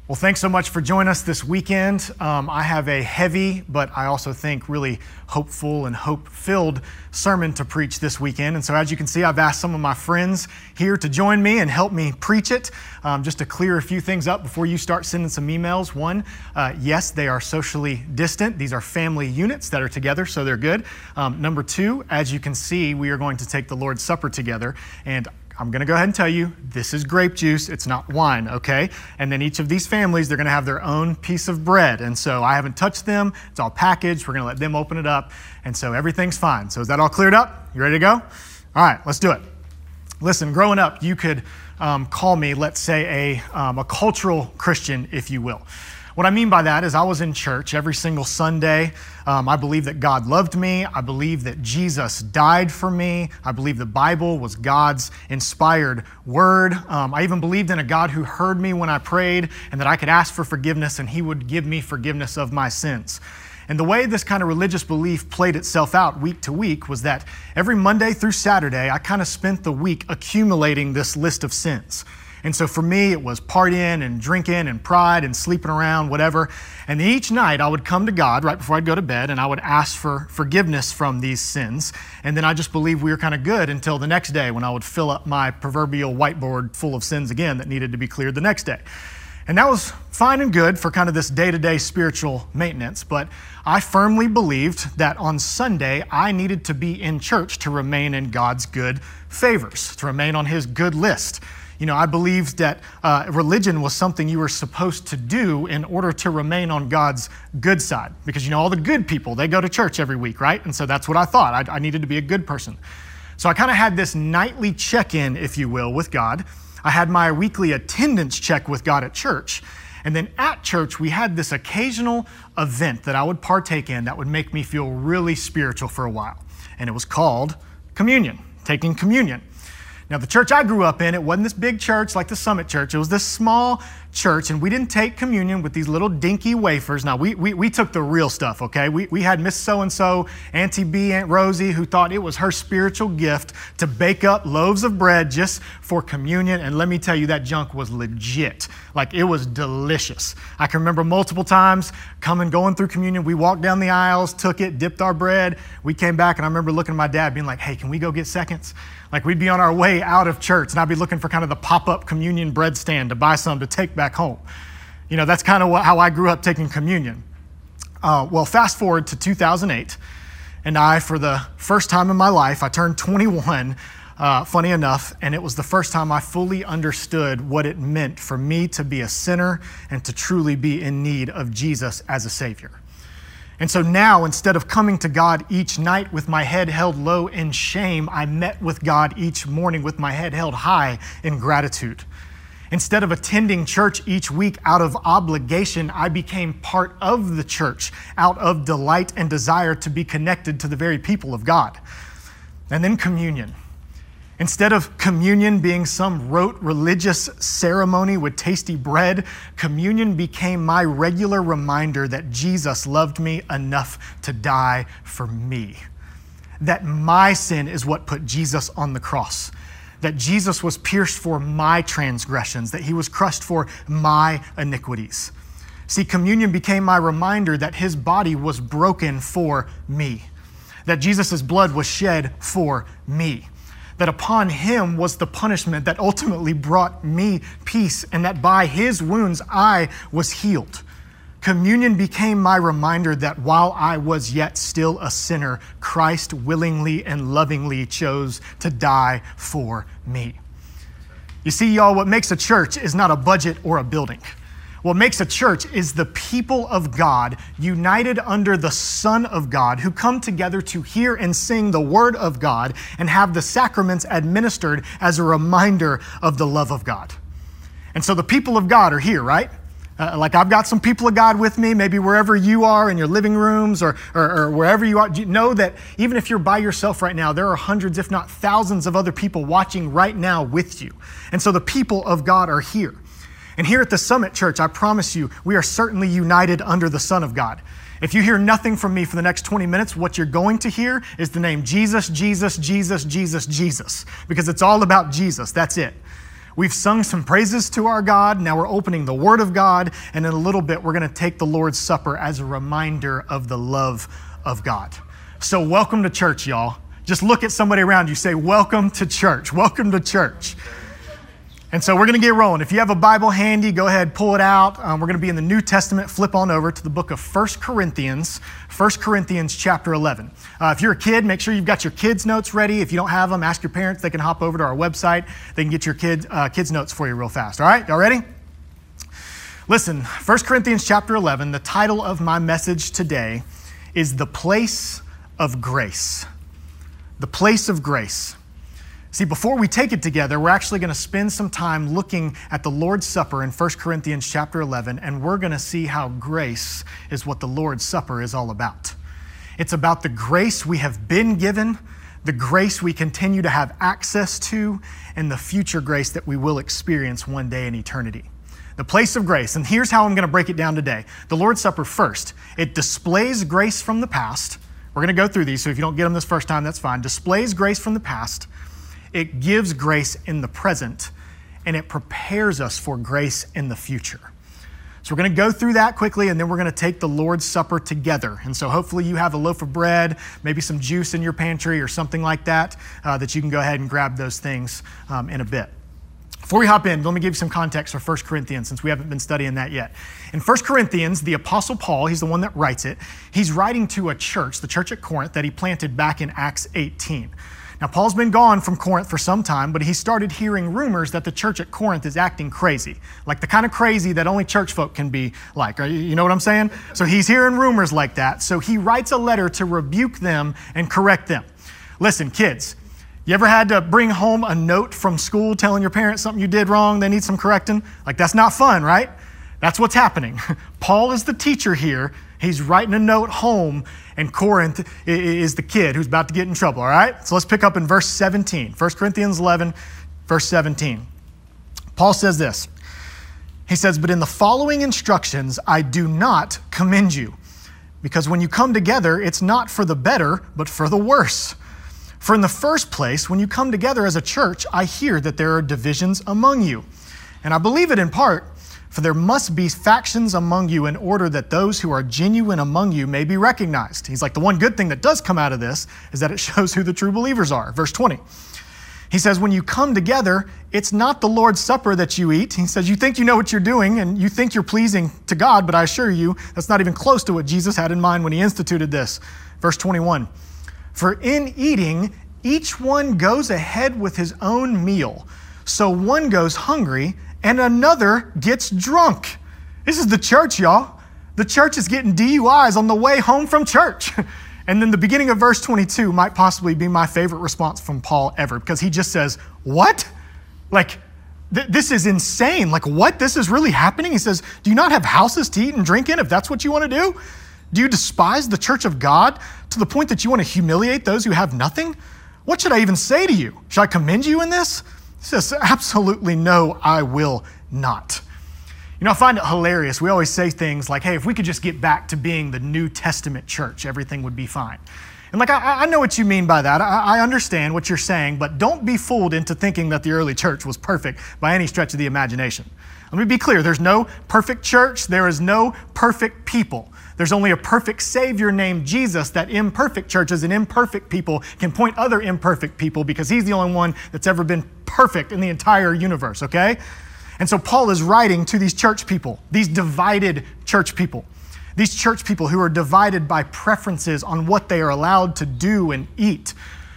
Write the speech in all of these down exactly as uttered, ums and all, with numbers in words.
Well, thanks so much for joining us this weekend. Um, I have a heavy, but I also think really hopeful and hope-filled sermon to preach this weekend. And so as you can see, I've asked some of my friends here to join me and help me preach it. Um, just to clear a few things up before you start sending some emails. One, uh, yes, they are socially distant. These are family units that are together, so they're good. Um, number two, as you can see, we are going to take the Lord's Supper together. And I'm going to go ahead and tell you, this is grape juice. It's not wine, okay? And then each of these families, they're going to have their own piece of bread. And so I haven't touched them. It's all packaged. We're going to let them open it up. And so everything's fine. So is that all cleared up? You ready to go? All right, let's do it. Listen, growing up, you could um, call me, let's say, a, um, a cultural Christian, if you will. What I mean by that is I was in church every single Sunday. Um, I believe that God loved me. I believe that Jesus died for me. I believe the Bible was God's inspired word. Um, I even believed in a God who heard me when I prayed and that I could ask for forgiveness and he would give me forgiveness of my sins. And the way this kind of religious belief played itself out week to week was that every Monday through Saturday, I kind of spent the week accumulating this list of sins. And so for me, it was partying and drinking and pride and sleeping around, whatever. And each night I would come to God right before I'd go to bed and I would ask for forgiveness from these sins. And then I just believed we were kind of good until the next day when I would fill up my proverbial whiteboard full of sins again that needed to be cleared the next day. And that was fine and good for kind of this day-to-day spiritual maintenance. But I firmly believed that on Sunday, I needed to be in church to remain in God's good favors, to remain on his good list. You know, I believed that uh, religion was something you were supposed to do in order to remain on God's good side. Because, you know, all the good people, they go to church every week, right? And so that's what I thought. I, I needed to be a good person. So I kind of had this nightly check-in, if you will, with God. I had my weekly attendance check with God at church. And then at church, we had this occasional event that I would partake in that would make me feel really spiritual for a while. And it was called communion, taking communion. Now, the church I grew up in, it wasn't this big church like the Summit Church. It was this small church, and we didn't take communion with these little dinky wafers. Now, we we, we took the real stuff, okay? We, we had Miss So-and-so, Auntie B, Aunt Rosie, who thought it was her spiritual gift to bake up loaves of bread just for communion, and let me tell you, that junk was legit. Like, it was delicious. I can remember multiple times coming, going through communion. We walked down the aisles, took it, dipped our bread. We came back, and I remember looking at my dad being like, hey, can we go get seconds? Like, we'd be on our way out of church, and I'd be looking for kind of the pop-up communion bread stand to buy some to take back home. You know, that's kind of what, how I grew up taking communion. Uh, well, fast forward to two thousand eight, and I, for the first time in my life, I turned twenty-one, uh, funny enough, and it was the first time I fully understood what it meant for me to be a sinner and to truly be in need of Jesus as a Savior. And so now, instead of coming to God each night with my head held low in shame, I met with God each morning with my head held high in gratitude. Instead of attending church each week out of obligation, I became part of the church out of delight and desire to be connected to the very people of God. And then communion. Instead of communion being some rote religious ceremony with tasty bread, communion became my regular reminder that Jesus loved me enough to die for me. That my sin is what put Jesus on the cross. That Jesus was pierced for my transgressions, that he was crushed for my iniquities. See, communion became my reminder that his body was broken for me. That Jesus' blood was shed for me. That upon him was the punishment that ultimately brought me peace, and that by his wounds I was healed. Communion became my reminder that while I was yet still a sinner, Christ willingly and lovingly chose to die for me. You see, y'all, what makes a church is not a budget or a building. What makes a church is the people of God united under the Son of God who come together to hear and sing the Word of God and have the sacraments administered as a reminder of the love of God. And so the people of God are here, right? Uh, like I've got some people of God with me, maybe wherever you are in your living rooms or, or, or wherever you are. You know that even if you're by yourself right now, there are hundreds, if not thousands of other people watching right now with you. And so the people of God are here. And here at the Summit Church, I promise you, we are certainly united under the Son of God. If you hear nothing from me for the next twenty minutes, what you're going to hear is the name Jesus, Jesus, Jesus, Jesus, Jesus, because it's all about Jesus. That's it. We've sung some praises to our God. Now we're opening the Word of God. And in a little bit, we're going to take the Lord's Supper as a reminder of the love of God. So welcome to church, y'all. Just look at somebody around you, say, welcome to church. Welcome to church. And so we're going to get rolling. If you have a Bible handy, go ahead, pull it out. Um, we're going to be in the New Testament. Flip on over to the book of First Corinthians, First Corinthians chapter eleven. Uh, if you're a kid, make sure you've got your kids' notes ready. If you don't have them, ask your parents. They can hop over to our website. They can get your kids, uh, kids' notes for you real fast. All right, y'all ready? Listen, First Corinthians chapter eleven, the title of my message today is The Place of Grace. The Place of Grace. See, before we take it together, we're actually going to spend some time looking at the Lord's Supper in First Corinthians chapter eleven, and we're going to see how grace is what the Lord's Supper is all about. It's about the grace we have been given, the grace we continue to have access to, and the future grace that we will experience one day in eternity. The place of grace. And here's how I'm going to break it down today. The Lord's Supper first. It displays grace from the past. We're going to go through these, so if you don't get them this first time, that's fine. Displays grace from the past. It gives grace in the present, and it prepares us for grace in the future. So we're going to go through that quickly, and then we're going to take the Lord's Supper together. And so hopefully you have a loaf of bread, maybe some juice in your pantry or something like that, uh, that you can go ahead and grab those things um, in a bit. Before we hop in, let me give you some context for First Corinthians, since we haven't been studying that yet. In First Corinthians, the Apostle Paul, he's the one that writes it, he's writing to a church, the church at Corinth, that he planted back in Acts eighteen. Now, Paul's been gone from Corinth for some time, but he started hearing rumors that the church at Corinth is acting crazy, like the kind of crazy that only church folk can be like. You know what I'm saying? So he's hearing rumors like that. So he writes a letter to rebuke them and correct them. Listen, kids, you ever had to bring home a note from school telling your parents something you did wrong, they need some correcting? Like, that's not fun, right? That's what's happening. Paul is the teacher here. He's writing a note home, and Corinth is the kid who's about to get in trouble, all right? So let's pick up in verse seventeen. First Corinthians eleven, verse seventeen. Paul says this. He says, "But in the following instructions, I do not commend you, because when you come together, it's not for the better, but for the worse. For in the first place, when you come together as a church, I hear that there are divisions among you. And I believe it in part, for there must be factions among you in order that those who are genuine among you may be recognized." He's like, the one good thing that does come out of this is that it shows who the true believers are. Verse twenty. He says, "When you come together, it's not the Lord's Supper that you eat." He says, you think you know what you're doing and you think you're pleasing to God, but I assure you, that's not even close to what Jesus had in mind when he instituted this. Verse twenty-one. "For in eating, each one goes ahead with his own meal. So one goes hungry and another gets drunk." This is the church, y'all. The church is getting D U Is on the way home from church. And then the beginning of verse twenty-two might possibly be my favorite response from Paul ever, because he just says, what? Like, th- this is insane. Like, what? This is really happening? He says, do you not have houses to eat and drink in if that's what you want to do? Do you despise the church of God to the point that you want to humiliate those who have nothing? What should I even say to you? Should I commend you in this? He says, absolutely no, I will not. You know, I find it hilarious. We always say things like, hey, if we could just get back to being the New Testament church, everything would be fine. And like, I, I know what you mean by that. I, I understand what you're saying, but don't be fooled into thinking that the early church was perfect by any stretch of the imagination. Let me be clear. There's no perfect church. There is no perfect people. There's only a perfect Savior named Jesus that imperfect churches and imperfect people can point other imperfect people, because he's the only one that's ever been perfect in the entire universe, okay? And so Paul is writing to these church people, these divided church people, these church people who are divided by preferences on what they are allowed to do and eat,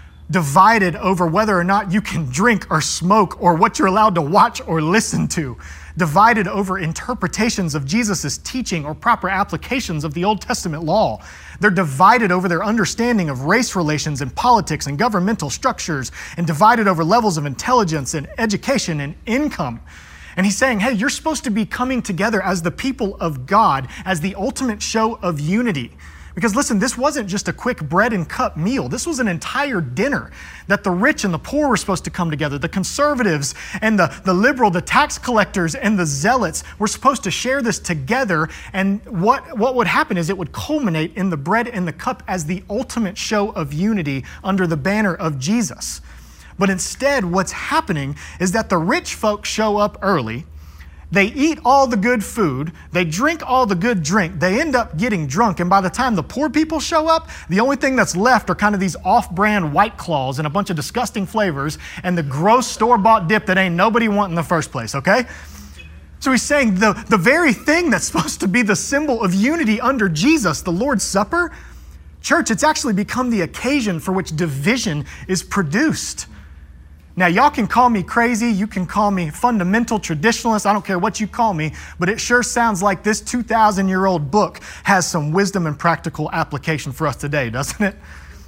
divided over whether or not you can drink or smoke or what you're allowed to watch or listen to, divided over interpretations of Jesus' teaching or proper applications of the Old Testament law. They're divided over their understanding of race relations and politics and governmental structures, and divided over levels of intelligence and education and income. And he's saying, hey, you're supposed to be coming together as the people of God, as the ultimate show of unity. Because listen, this wasn't just a quick bread and cup meal. This was an entire dinner that the rich and the poor were supposed to come together. The conservatives and the, the liberal, the tax collectors and the zealots were supposed to share this together. And what, what would happen is it would culminate in the bread and the cup as the ultimate show of unity under the banner of Jesus. But instead, what's happening is that the rich folks show up early. They eat all the good food. They drink all the good drink. They end up getting drunk. And by the time the poor people show up, the only thing that's left are kind of these off-brand White Claws and a bunch of disgusting flavors and the gross store-bought dip that ain't nobody want in the first place, okay? So he's saying the, the very thing that's supposed to be the symbol of unity under Jesus, the Lord's Supper, church, it's actually become the occasion for which division is produced. Now, y'all can call me crazy, you can call me fundamental traditionalist, I don't care what you call me, but it sure sounds like this two thousand year old book has some wisdom and practical application for us today, doesn't it?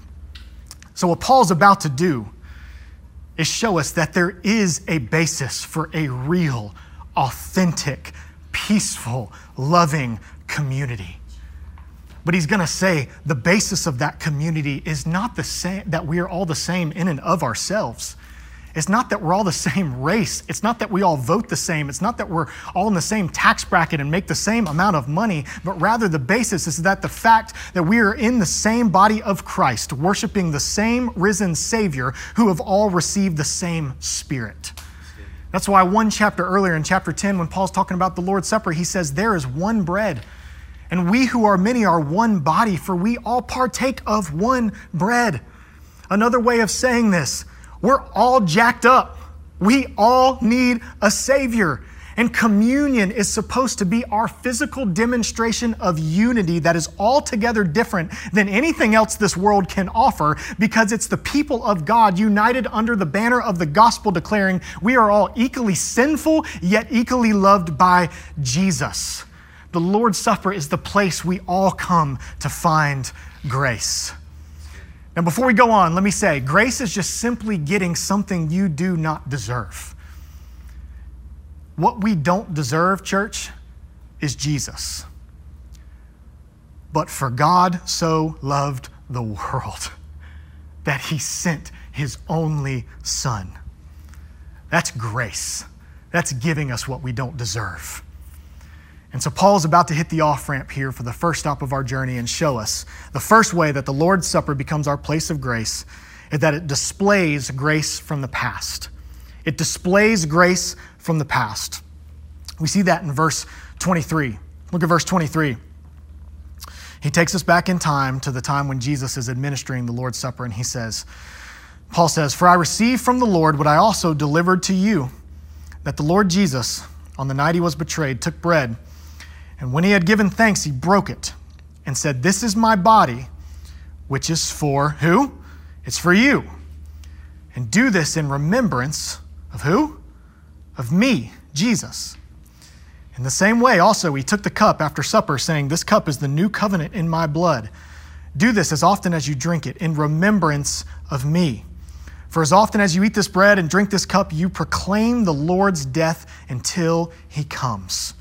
So what Paul's about to do is show us that there is a basis for a real, authentic, peaceful, loving community. But he's going to say the basis of that community is not the same, that we are all the same in and of ourselves. It's not that we're all the same race. It's not that we all vote the same. It's not that we're all in the same tax bracket and make the same amount of money, but rather the basis is that the fact that we are in the same body of Christ, worshiping the same risen Savior who have all received the same Spirit. That's why one chapter earlier in chapter ten, when Paul's talking about the Lord's Supper, he says, there is one bread, and we who are many are one body, for we all partake of one bread. Another way of saying this, we're all jacked up. We all need a Savior. And communion is supposed to be our physical demonstration of unity that is altogether different than anything else this world can offer, because it's the people of God united under the banner of the gospel declaring we are all equally sinful yet equally loved by Jesus. The Lord's Supper is the place we all come to find grace. Now, before we go on, let me say, grace is just simply getting something you do not deserve. What we don't deserve, church, is Jesus. But for God so loved the world that he sent his only Son. That's grace. That's giving us what we don't deserve. And so Paul's about to hit the off-ramp here for the first stop of our journey and show us the first way that the Lord's Supper becomes our place of grace is that it displays grace from the past. It displays grace from the past. We see that in verse twenty-three. Look at verse twenty-three. He takes us back in time to the time when Jesus is administering the Lord's Supper, and he says, Paul says, "For I received from the Lord what I also delivered to you, that the Lord Jesus, on the night he was betrayed, took bread, and when he had given thanks, he broke it and said, 'This is my body, which is for' who? It's for you. And do this in remembrance of who? Of me, Jesus. In the same way, also, he took the cup after supper, saying, 'This cup is the new covenant in my blood. Do this as often as you drink it in remembrance of me. For as often as you eat this bread and drink this cup, you proclaim the Lord's death until he comes.'"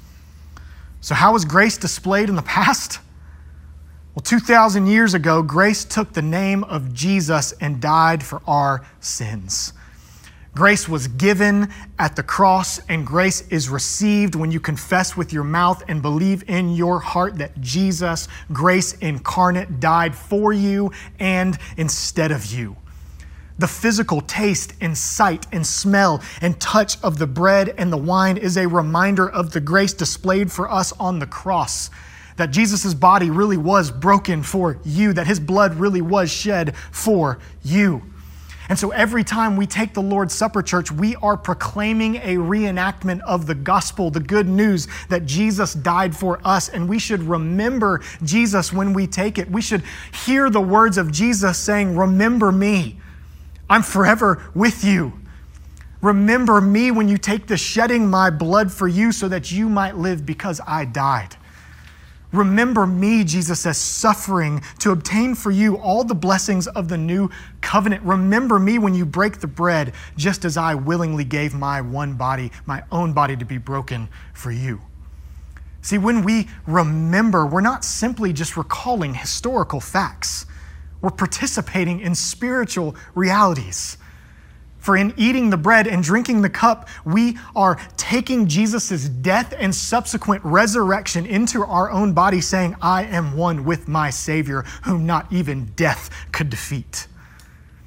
So how was grace displayed in the past? Well, two thousand years ago, grace took the name of Jesus and died for our sins. Grace was given at the cross, and grace is received when you confess with your mouth and believe in your heart that Jesus, grace incarnate, died for you and instead of you. The physical taste and sight and smell and touch of the bread and the wine is a reminder of the grace displayed for us on the cross, that Jesus' body really was broken for you, that his blood really was shed for you. And so every time we take the Lord's Supper, church, we are proclaiming a reenactment of the gospel, the good news that Jesus died for us, and we should remember Jesus when we take it. We should hear the words of Jesus saying, "Remember me. I'm forever with you. Remember me when you take the shedding my blood for you so that you might live because I died. Remember me," Jesus says, "suffering to obtain for you all the blessings of the new covenant. Remember me when you break the bread, just as I willingly gave my one body, my own body, to be broken for you." See, when we remember, we're not simply just recalling historical facts. We're participating in spiritual realities. For in eating the bread and drinking the cup, we are taking Jesus' death and subsequent resurrection into our own body, saying, "I am one with my Savior, whom not even death could defeat."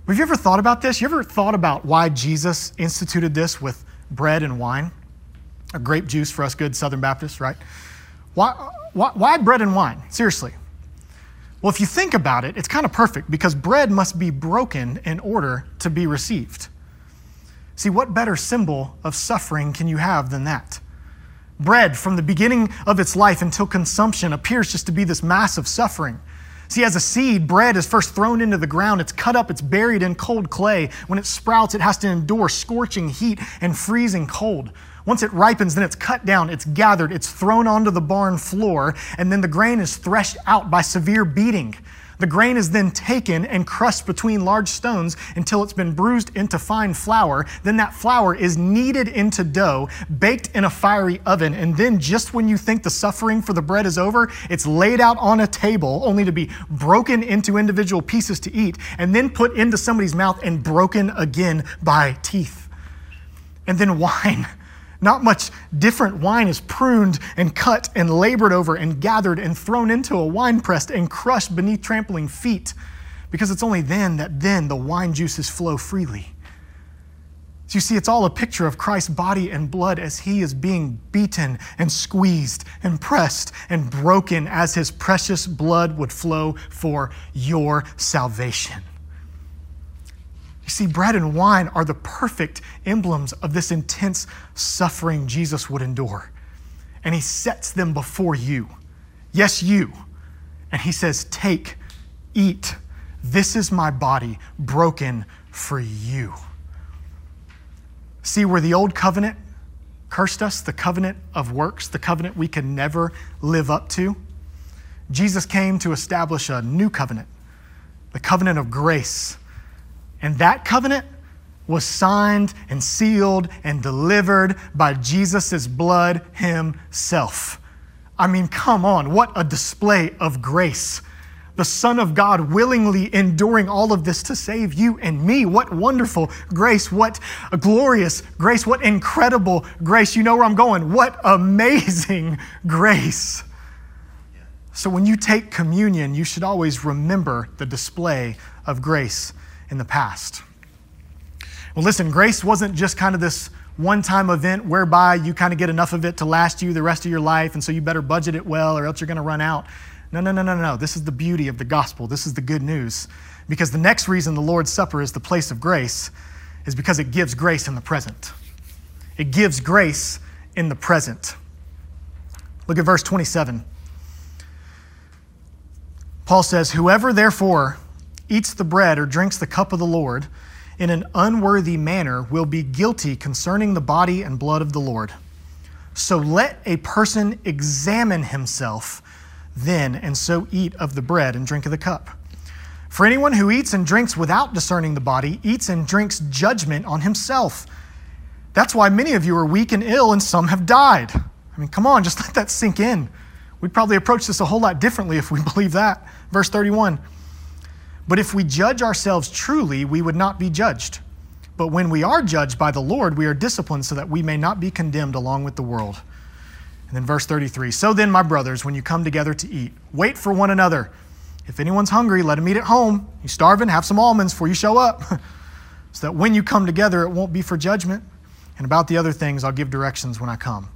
Have you ever thought about this? You ever thought about why Jesus instituted this with bread and wine? Or grape juice for us good Southern Baptists, right? Why, why, why bread and wine? Seriously. Well, if you think about it, it's kind of perfect because bread must be broken in order to be received. See, what better symbol of suffering can you have than that? Bread, from the beginning of its life until consumption, appears just to be this massive suffering. See, as a seed, bread is first thrown into the ground. It's cut up, it's buried in cold clay. When it sprouts, it has to endure scorching heat and freezing cold. Once it ripens, then it's cut down, it's gathered, it's thrown onto the barn floor, and then the grain is threshed out by severe beating. The grain is then taken and crushed between large stones until it's been bruised into fine flour. Then that flour is kneaded into dough, baked in a fiery oven, and then just when you think the suffering for the bread is over, it's laid out on a table only to be broken into individual pieces to eat, and then put into somebody's mouth and broken again by teeth. And then wine. Not much different. Wine is pruned and cut and labored over and gathered and thrown into a wine press and crushed beneath trampling feet, because it's only then that then the wine juices flow freely. So you see, it's all a picture of Christ's body and blood as he is being beaten and squeezed and pressed and broken as his precious blood would flow for your salvation. You see, bread and wine are the perfect emblems of this intense suffering Jesus would endure. And he sets them before you. Yes, you. And he says, take, eat. This is my body broken for you. See, where the old covenant cursed us, the covenant of works, the covenant we can never live up to, Jesus came to establish a new covenant, the covenant of grace. And that covenant was signed and sealed and delivered by Jesus' blood himself. I mean, come on, what a display of grace. The Son of God willingly enduring all of this to save you and me. What wonderful grace, what a glorious grace, what incredible grace. You know where I'm going. What amazing grace. So when you take communion, you should always remember the display of grace in the past. Well, listen, grace wasn't just kind of this one-time event whereby you kind of get enough of it to last you the rest of your life, and so you better budget it well or else you're going to run out. No, no, no, no, no. This is the beauty of the gospel. This is the good news. Because the next reason the Lord's Supper is the place of grace is because it gives grace in the present. It gives grace in the present. Look at verse twenty-seven. Paul says, whoever therefore eats the bread or drinks the cup of the Lord in an unworthy manner will be guilty concerning the body and blood of the Lord. So let a person examine himself then, and so eat of the bread and drink of the cup. For anyone who eats and drinks without discerning the body eats and drinks judgment on himself. That's why many of you are weak and ill and some have died. I mean, come on, just let that sink in. We'd probably approach this a whole lot differently if we believe that. Verse thirty-one. But if we judge ourselves truly, we would not be judged. But when we are judged by the Lord, we are disciplined so that we may not be condemned along with the world. And then verse thirty-three, so then, my brothers, when you come together to eat, wait for one another. If anyone's hungry, let him eat at home. You're starving, have some almonds before you show up. So that when you come together, it won't be for judgment. And about the other things, I'll give directions when I come.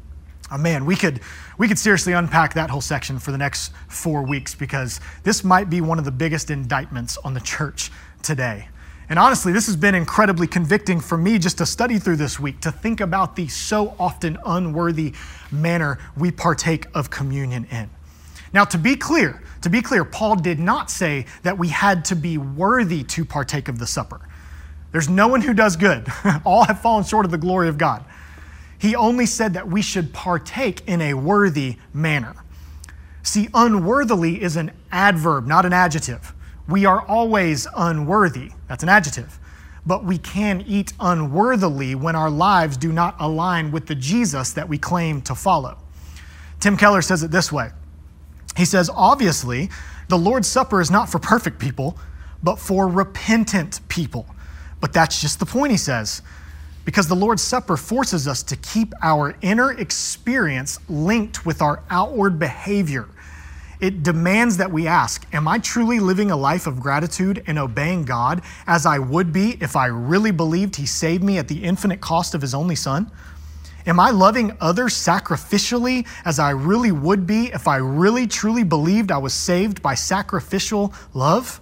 Oh man, we could we could seriously unpack that whole section for the next four weeks because this might be one of the biggest indictments on the church today. And honestly, this has been incredibly convicting for me just to study through this week, to think about the so often unworthy manner we partake of communion in. Now, to be clear, to be clear, Paul did not say that we had to be worthy to partake of the supper. There's no one who does good. All have fallen short of the glory of God. He only said that we should partake in a worthy manner. See, unworthily is an adverb, not an adjective. We are always unworthy. That's an adjective. But we can eat unworthily when our lives do not align with the Jesus that we claim to follow. Tim Keller says it this way. He says, obviously, the Lord's Supper is not for perfect people, but for repentant people. But that's just the point, he says. Because the Lord's Supper forces us to keep our inner experience linked with our outward behavior. it demands that we ask, am I truly living a life of gratitude and obeying God as I would be if I really believed he saved me at the infinite cost of his only son? Am I loving others sacrificially as I really would be if I really truly believed I was saved by sacrificial love?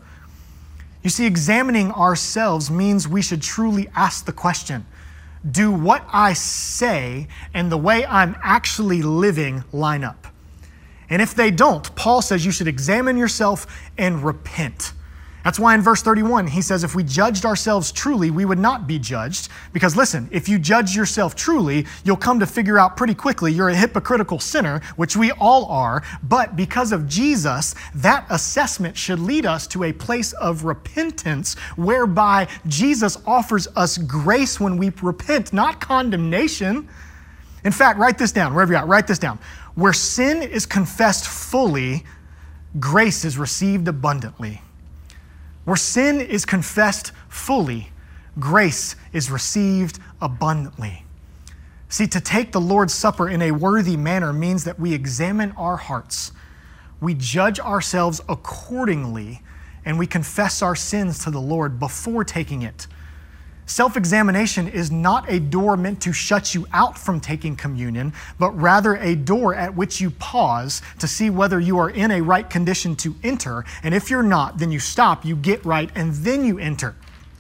You see, examining ourselves means we should truly ask the question, do what I say and the way I'm actually living line up? And if they don't, Paul says you should examine yourself and repent. That's why in verse thirty-one, he says, if we judged ourselves truly, we would not be judged. Because listen, if you judge yourself truly, you'll come to figure out pretty quickly you're a hypocritical sinner, which we all are. But because of Jesus, that assessment should lead us to a place of repentance whereby Jesus offers us grace when we repent, not condemnation. In fact, write this down, wherever you're at, write this down. Where sin is confessed fully, grace is received abundantly. Where sin is confessed fully, grace is received abundantly. See, to take the Lord's Supper in a worthy manner means that we examine our hearts, we judge ourselves accordingly, and we confess our sins to the Lord before taking it. Self-examination is not a door meant to shut you out from taking communion, but rather a door at which you pause to see whether you are in a right condition to enter. And if you're not, then you stop, you get right, and then you enter.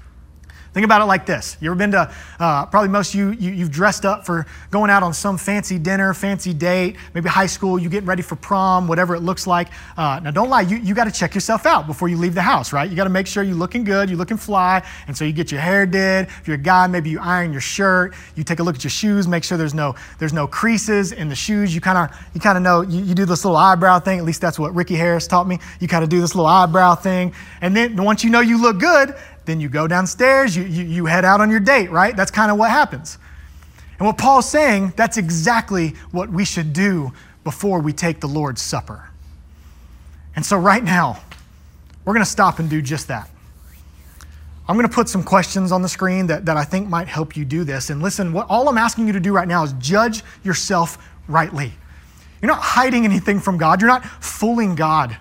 Think about it like this. You ever been to, uh, probably most of you, you, you've dressed up for going out on some fancy dinner, fancy date, maybe high school, you getting ready for prom, whatever it looks like. Uh, now don't lie, you, you got to check yourself out before you leave the house, right? You got to make sure you're looking good, you're looking fly, and so you get your hair did. If you're a guy, maybe you iron your shirt, you take a look at your shoes, make sure there's no there's no creases in the shoes. You kind of you kind of know, you, you do this little eyebrow thing, at least that's what Ricky Harris taught me. You kind of do this little eyebrow thing, and then once you know you look good, then you go downstairs, you, you, you head out on your date, right? That's kind of what happens. And what Paul's saying, that's exactly what we should do before we take the Lord's Supper. And so right now, we're going to stop and do just that. I'm going to put some questions on the screen that, that I think might help you do this. And listen, what all I'm asking you to do right now is judge yourself rightly. You're not hiding anything from God. You're not fooling God.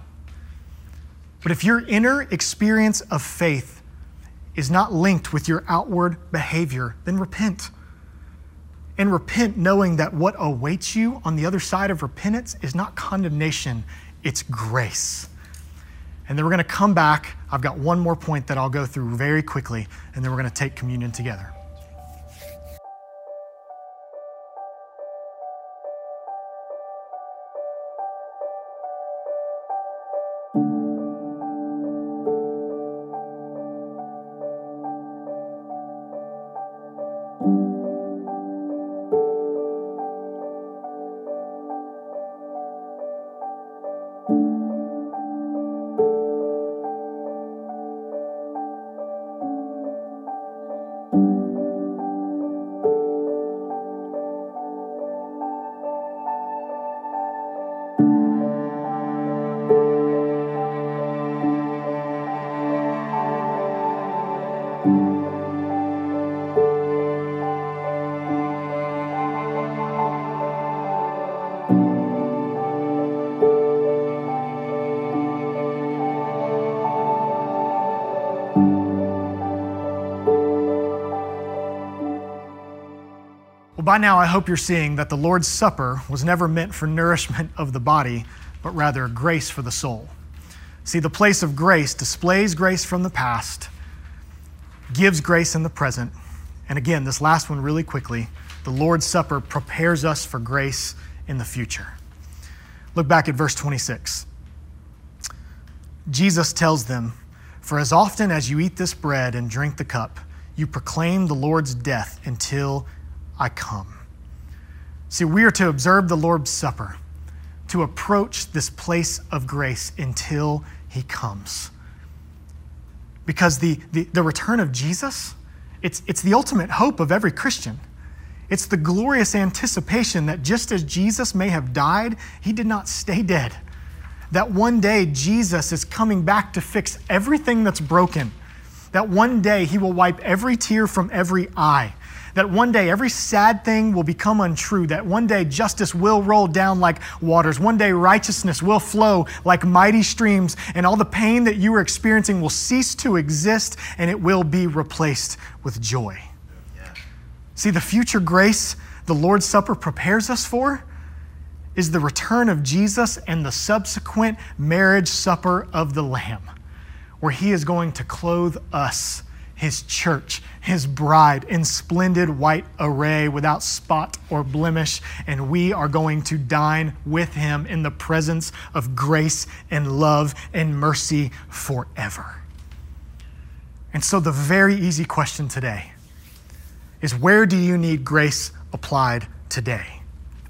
But if your inner experience of faith is not linked with your outward behavior, then repent. And repent knowing that what awaits you on the other side of repentance is not condemnation, it's grace. And then we're going to come back. I've got one more point that I'll go through very quickly, and then we're going to take communion together. Well, by now I hope you're seeing that the Lord's Supper was never meant for nourishment of the body, but rather grace for the soul. See, the place of grace displays grace from the past, gives grace in the present, and again, this last one really quickly, the Lord's Supper prepares us for grace in the future. Look back at verse twenty-six. Jesus tells them, "For as often as you eat this bread and drink the cup, you proclaim the Lord's death until I come." See, we are to observe the Lord's Supper, to approach this place of grace until he comes. Because the, the, the return of Jesus, it's, it's the ultimate hope of every Christian. It's the glorious anticipation that just as Jesus may have died, he did not stay dead. That one day Jesus is coming back to fix everything that's broken. That one day he will wipe every tear from every eye. that one day every sad thing will become untrue, that one day justice will roll down like waters, one day righteousness will flow like mighty streams, and all the pain that you are experiencing will cease to exist, and it will be replaced with joy. Yeah. See, the future grace the Lord's Supper prepares us for is the return of Jesus and the subsequent marriage supper of the Lamb, where he is going to clothe us, his church, his bride, in splendid white array without spot or blemish, and we are going to dine with him in the presence of grace and love and mercy forever. And so the very easy question today is, where do you need grace applied today?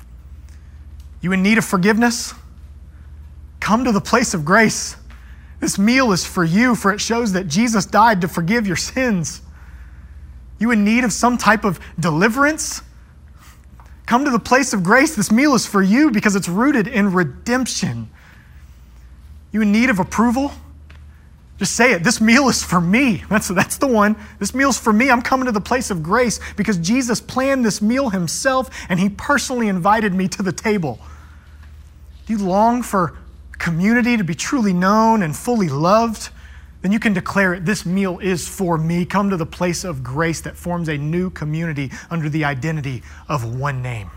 You in need of forgiveness? Come to the place of grace. This meal is for you, for it shows that Jesus died to forgive your sins. You in need of some type of deliverance? Come to the place of grace. This meal is for you because it's rooted in redemption. You in need of approval? Just say it. This meal is for me. That's, that's the one. This meal's for me. I'm coming to the place of grace because Jesus planned this meal himself and he personally invited me to the table. Do you long for community to be truly known and fully loved? Then you can declare it. This meal is for me. Come to the place of grace that forms a new community under the identity of one name.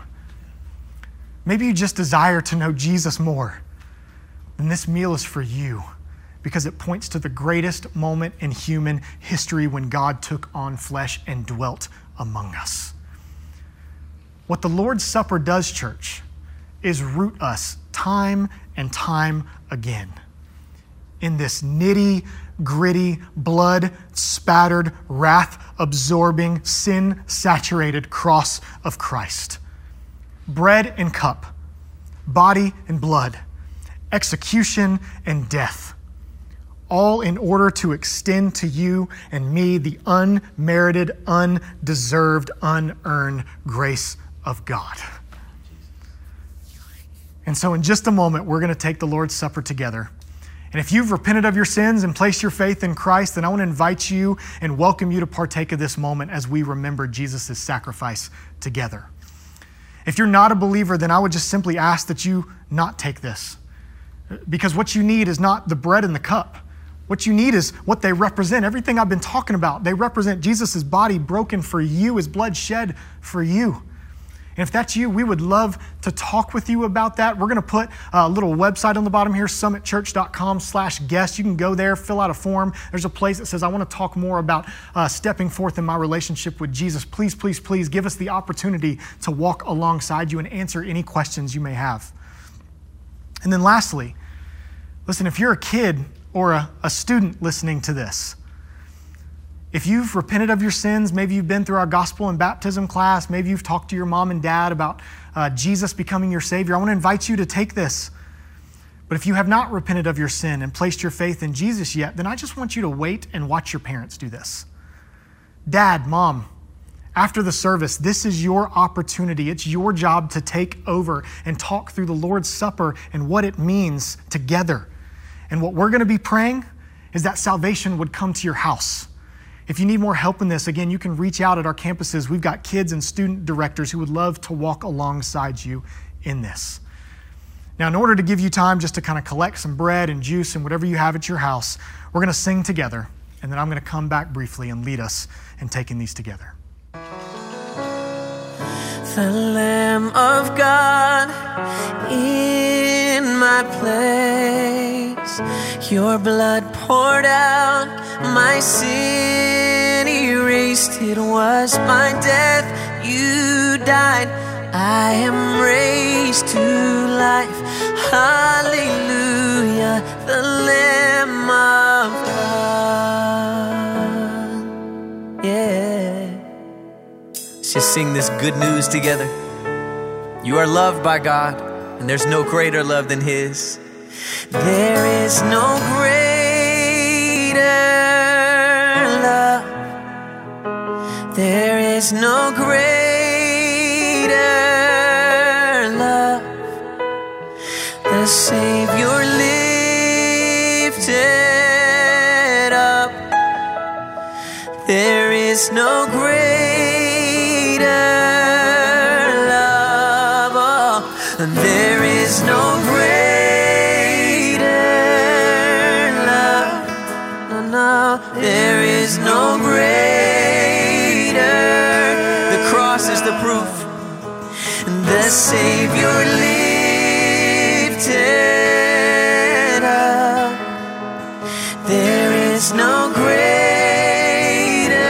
Maybe you just desire to know Jesus more. Then this meal is for you, because it points to the greatest moment in human history when God took on flesh and dwelt among us. What the Lord's Supper does, church, is root us time and time again in this nitty, gritty, blood-spattered, wrath-absorbing, sin-saturated cross of Christ. Bread and cup, body and blood, execution and death, all in order to extend to you and me the unmerited, undeserved, unearned grace of God. And so in just a moment, we're going to take the Lord's Supper together. And if you've repented of your sins and placed your faith in Christ, then I want to invite you and welcome you to partake of this moment as we remember Jesus' sacrifice together. If you're not a believer, then I would just simply ask that you not take this, because what you need is not the bread and the cup. What you need is what they represent. Everything I've been talking about, they represent Jesus' body broken for you, his blood shed for you. And if that's you, we would love to talk with you about that. We're going to put a little website on the bottom here, summitchurch.com slash guest. You can go there, fill out a form. There's a place that says, I want to talk more about uh, stepping forth in my relationship with Jesus. Please, please, please give us the opportunity to walk alongside you and answer any questions you may have. And then lastly, listen, if you're a kid or a, a student listening to this, if you've repented of your sins, maybe you've been through our gospel and baptism class, maybe you've talked to your mom and dad about uh, Jesus becoming your Savior, I want to invite you to take this. But if you have not repented of your sin and placed your faith in Jesus yet, then I just want you to wait and watch your parents do this. Dad, mom, after the service, this is your opportunity. It's your job to take over and talk through the Lord's Supper and what it means together. And what we're going to be praying is that salvation would come to your house. If you need more help in this, again, you can reach out at our campuses. We've got kids and student directors who would love to walk alongside you in this. Now, in order to give you time just to kind of collect some bread and juice and whatever you have at your house, we're going to sing together, and then I'm going to come back briefly and lead us in taking these together. The Lamb of God in my place, your blood poured out, my sin erased. It was my death, you died, I am raised to life. Hallelujah, the Lamb of God. Yeah. Let's just sing this good news together. You are loved by God, and there's no greater love than his. There is no greater love. There is no greater love. The Savior lifted up. There is no greater And there is no greater love. No, no, there is no greater. The cross is the proof. The Savior lifted up. There is no greater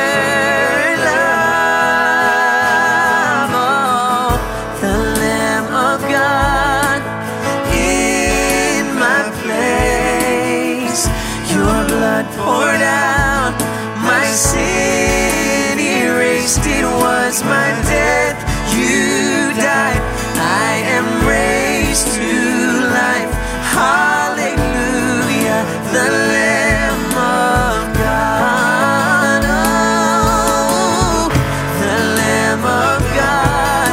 love. Oh, the Lamb of God in my place. Your blood poured out, my sin erased. It was my death. You died, I am raised to life. Hallelujah, the Lamb of God. Oh, the Lamb of God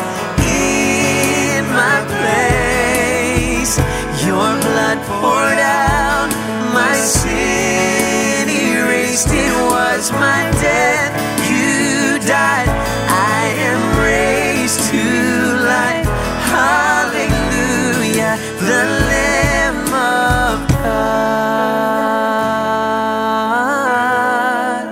in my place. Your blood poured out, my sin erased. It was my death. You died, I am raised to life. Hallelujah, the Lamb of God.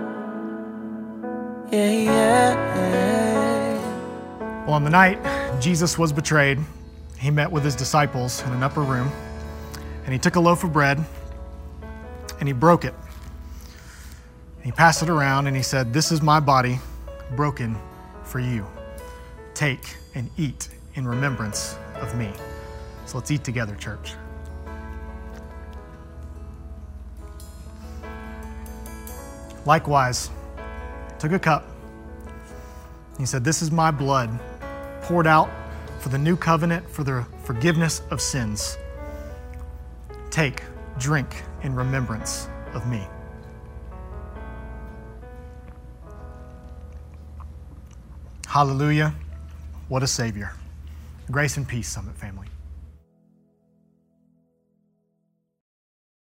Yeah, yeah. Well, on the night Jesus was betrayed, he met with his disciples in an upper room, and he took a loaf of bread and he broke it. He passed it around and he said, "This is my body broken for you. Take and eat in remembrance of me." So let's eat together, church. Likewise, he took a cup. He said, "This is my blood poured out for the new covenant, for the forgiveness of sins. Take, drink in remembrance of me." Hallelujah. What a Savior. Grace and peace, Summit family.